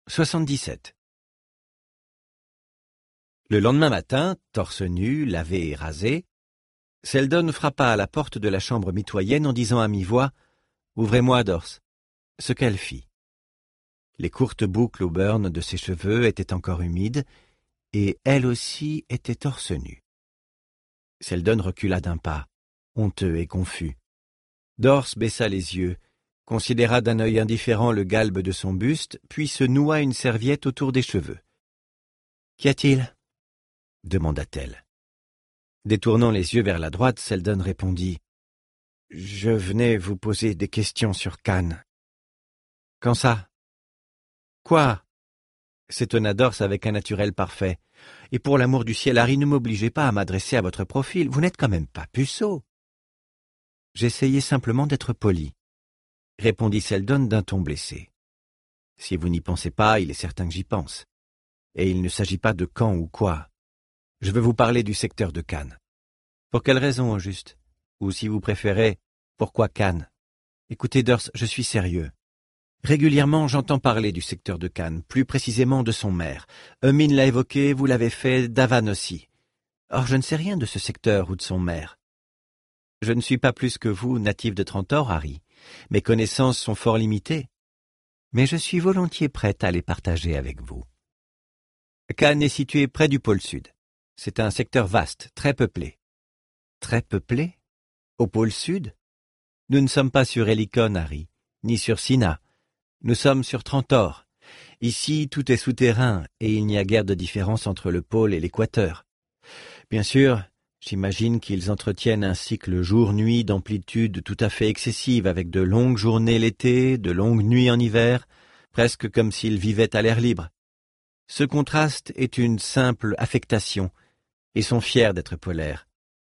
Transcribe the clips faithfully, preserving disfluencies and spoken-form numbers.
soixante-dix-sept. Le lendemain matin, torse nu, lavé et rasé, Seldon frappa à la porte de la chambre mitoyenne en disant à mi-voix « Ouvrez-moi, Dors », ce qu'elle fit. Les courtes boucles au burn de ses cheveux étaient encore humides, et elle aussi était torse nu. Seldon recula d'un pas, honteux et confus. Dors baissa les yeux, considéra d'un œil indifférent le galbe de son buste, puis se noua une serviette autour des cheveux. « Qu'y a-t-il » demanda-t-elle. Détournant les yeux vers la droite, Seldon répondit « Je venais vous poser des questions sur Khan. »« Quand ça ?»« Quoi ?» s'étonna Dors avec un naturel parfait. « Et pour l'amour du ciel, Harry, ne m'obligez pas à m'adresser à votre profil, vous n'êtes quand même pas puceau. » « J'essayais simplement d'être poli, » répondit Seldon d'un ton blessé. « Si vous n'y pensez pas, il est certain que j'y pense. Et il ne s'agit pas de quand ou quoi. Je veux vous parler du secteur de Khan. » « Pour quelle raison, au juste? Ou si vous préférez, pourquoi Khan? Écoutez, Dors, je suis sérieux. Régulièrement, j'entends parler du secteur de Khan, plus précisément de son maire. Eumine l'a évoqué, vous l'avez fait, Davan aussi. Or, je ne sais rien de ce secteur ou de son maire. Je ne suis pas plus que vous natif de Trantor, Harry. Mes connaissances sont fort limitées. Mais je suis volontiers prête à les partager avec vous. Khan est situé près du pôle sud. C'est un secteur vaste, très peuplé. Très peuplé? Au pôle sud? Nous ne sommes pas sur Helicon, Harry, ni sur Sina. Nous sommes sur Trantor. Ici, tout est souterrain et il n'y a guère de différence entre le pôle et l'équateur. Bien sûr, j'imagine qu'ils entretiennent un cycle jour-nuit d'amplitude tout à fait excessive avec de longues journées l'été, de longues nuits en hiver, presque comme s'ils vivaient à l'air libre. Ce contraste est une simple affectation et sont fiers d'être polaires.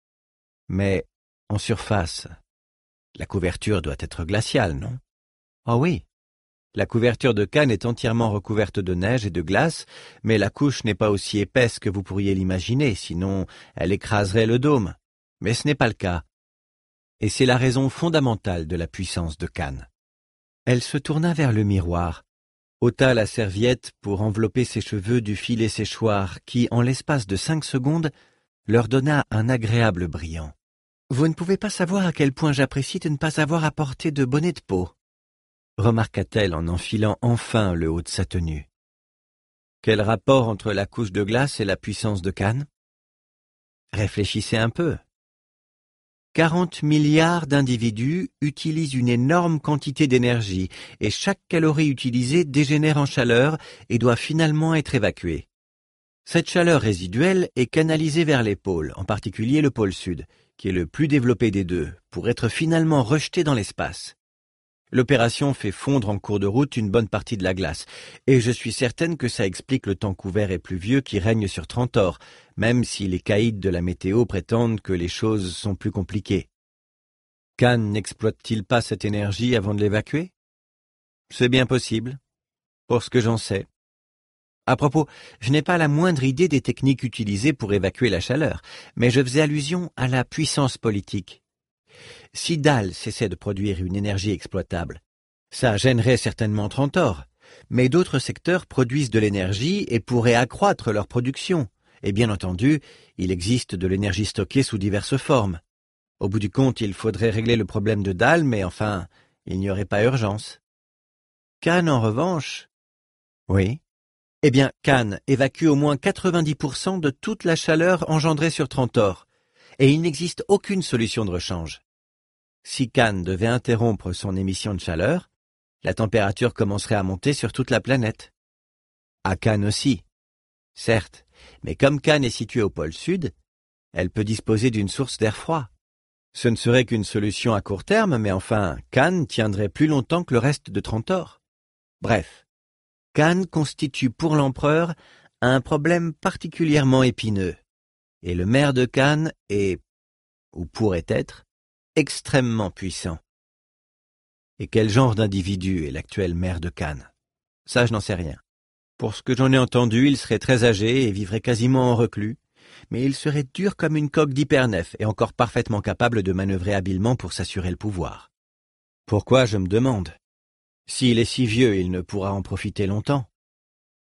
Mais, en surface, la couverture doit être glaciale, non? Ah oui, la couverture de Khan est entièrement recouverte de neige et de glace, mais la couche n'est pas aussi épaisse que vous pourriez l'imaginer, sinon elle écraserait le dôme. Mais ce n'est pas le cas. Et c'est la raison fondamentale de la puissance de Khan. Elle se tourna vers le miroir, ôta la serviette pour envelopper ses cheveux du filet séchoir qui, en l'espace de cinq secondes, leur donna un agréable brillant. « Vous ne pouvez pas savoir à quel point j'apprécie de ne pas avoir à porter de bonnet de peau, » remarqua-t-elle en enfilant enfin le haut de sa tenue. Quel rapport entre la couche de glace et la puissance de Khan? Réfléchissez un peu. quarante milliards d'individus utilisent une énorme quantité d'énergie et chaque calorie utilisée dégénère en chaleur et doit finalement être évacuée. Cette chaleur résiduelle est canalisée vers les pôles, en particulier le pôle sud, qui est le plus développé des deux, pour être finalement rejetée dans l'espace. L'opération fait fondre en cours de route une bonne partie de la glace, et je suis certaine que ça explique le temps couvert et pluvieux qui règne sur Trantor, même si les caïds de la météo prétendent que les choses sont plus compliquées. Khan n'exploite-t-il pas cette énergie avant de l'évacuer? C'est bien possible, pour ce que j'en sais. À propos, je n'ai pas la moindre idée des techniques utilisées pour évacuer la chaleur, mais je faisais allusion à la puissance politique. Si Dal cessait de produire une énergie exploitable, ça gênerait certainement Trantor, mais d'autres secteurs produisent de l'énergie et pourraient accroître leur production. Et bien entendu, il existe de l'énergie stockée sous diverses formes. Au bout du compte, il faudrait régler le problème de Dal, mais enfin, il n'y aurait pas urgence. Khan, en revanche... Oui. Eh bien, Khan évacue au moins quatre-vingt-dix pour cent de toute la chaleur engendrée sur Trantor, et il n'existe aucune solution de rechange. Si Khan devait interrompre son émission de chaleur, la température commencerait à monter sur toute la planète. À Khan aussi, certes, mais comme Khan est située au pôle sud, elle peut disposer d'une source d'air froid. Ce ne serait qu'une solution à court terme, mais enfin, Khan tiendrait plus longtemps que le reste de Trantor. Bref, Khan constitue pour l'empereur un problème particulièrement épineux, et le maire de Khan est, ou pourrait être, extrêmement puissant. Et quel genre d'individu est l'actuel maire de Khan? Ça, je n'en sais rien. Pour ce que j'en ai entendu, il serait très âgé et vivrait quasiment en reclus, mais il serait dur comme une coque d'hypernef et encore parfaitement capable de manœuvrer habilement pour s'assurer le pouvoir. Pourquoi, je me demande? S'il est si vieux, il ne pourra en profiter longtemps.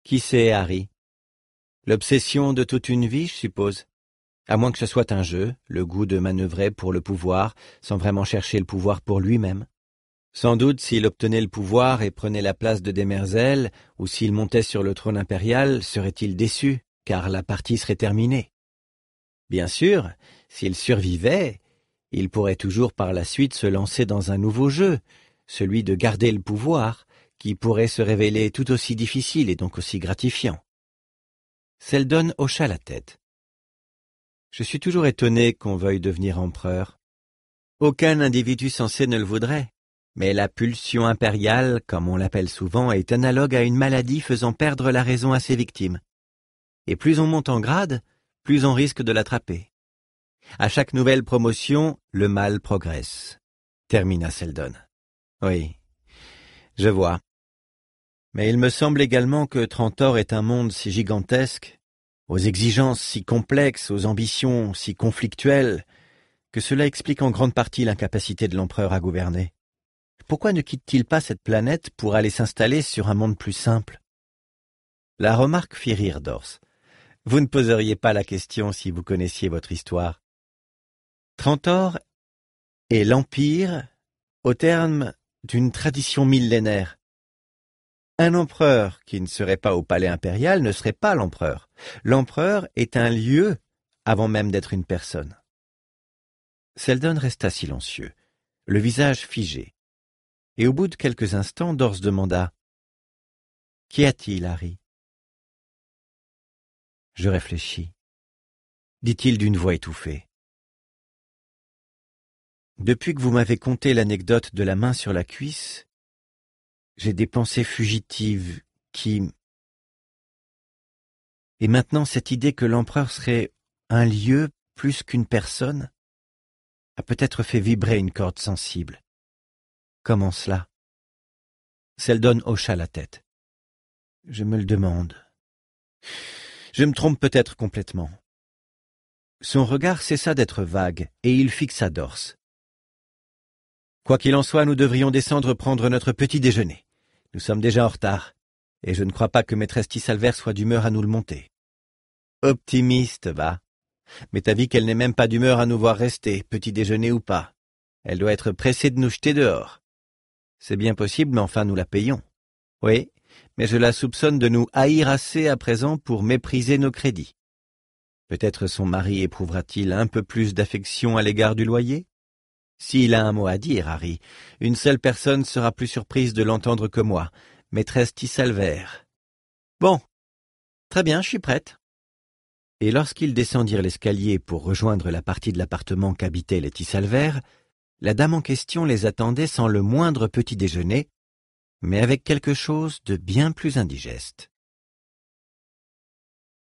Qui sait, Harry? L'obsession de toute une vie, je suppose. À moins que ce soit un jeu, le goût de manœuvrer pour le pouvoir, sans vraiment chercher le pouvoir pour lui-même. Sans doute, s'il obtenait le pouvoir et prenait la place de Demerzel, ou s'il montait sur le trône impérial, serait-il déçu, car la partie serait terminée. Bien sûr, s'il survivait, il pourrait toujours par la suite se lancer dans un nouveau jeu, celui de garder le pouvoir, qui pourrait se révéler tout aussi difficile et donc aussi gratifiant. Seldon hocha la tête. Je suis toujours étonné qu'on veuille devenir empereur. Aucun individu censé ne le voudrait. Mais la pulsion impériale, comme on l'appelle souvent, est analogue à une maladie faisant perdre la raison à ses victimes. Et plus on monte en grade, plus on risque de l'attraper. À chaque nouvelle promotion, le mal progresse, termina Seldon. Oui, je vois. Mais il me semble également que Trantor est un monde si gigantesque, aux exigences si complexes, aux ambitions si conflictuelles, que cela explique en grande partie l'incapacité de l'empereur à gouverner. Pourquoi ne quitte-t-il pas cette planète pour aller s'installer sur un monde plus simple? La remarque fit rire Dors. Vous ne poseriez pas la question si vous connaissiez votre histoire. Trantor est l'Empire au terme d'une tradition millénaire. Un empereur qui ne serait pas au palais impérial ne serait pas l'empereur. L'empereur est un lieu avant même d'être une personne. Seldon resta silencieux, le visage figé. Et au bout de quelques instants, Dors demanda « Qu'y a-t-il, Harry ?» Je réfléchis, dit-il d'une voix étouffée. Depuis que vous m'avez conté l'anecdote de la main sur la cuisse, j'ai des pensées fugitives qui... Et maintenant, cette idée que l'empereur serait un lieu plus qu'une personne a peut-être fait vibrer une corde sensible. Comment cela? Seldon hocha la tête. Je me le demande. Je me trompe peut-être complètement. Son regard cessa d'être vague, et il fixa Dors. Quoi qu'il en soit, nous devrions descendre prendre notre petit déjeuner. Nous sommes déjà en retard, et je ne crois pas que maîtresse Tissalver soit d'humeur à nous le monter. Optimiste, va. Mais t'avis qu'elle n'est même pas d'humeur à nous voir rester, petit déjeuner ou pas. Elle doit être pressée de nous jeter dehors. C'est bien possible, mais enfin nous la payons. Oui, mais je la soupçonne de nous haïr assez à présent pour mépriser nos crédits. Peut-être son mari éprouvera-t-il un peu plus d'affection à l'égard du loyer? S'il a un mot à dire, Harry, une seule personne sera plus surprise de l'entendre que moi, maîtresse Tissalver. Bon, très bien, je suis prête. Et lorsqu'ils descendirent l'escalier pour rejoindre la partie de l'appartement qu'habitaient les Tissalver, la dame en question les attendait sans le moindre petit déjeuner, mais avec quelque chose de bien plus indigeste.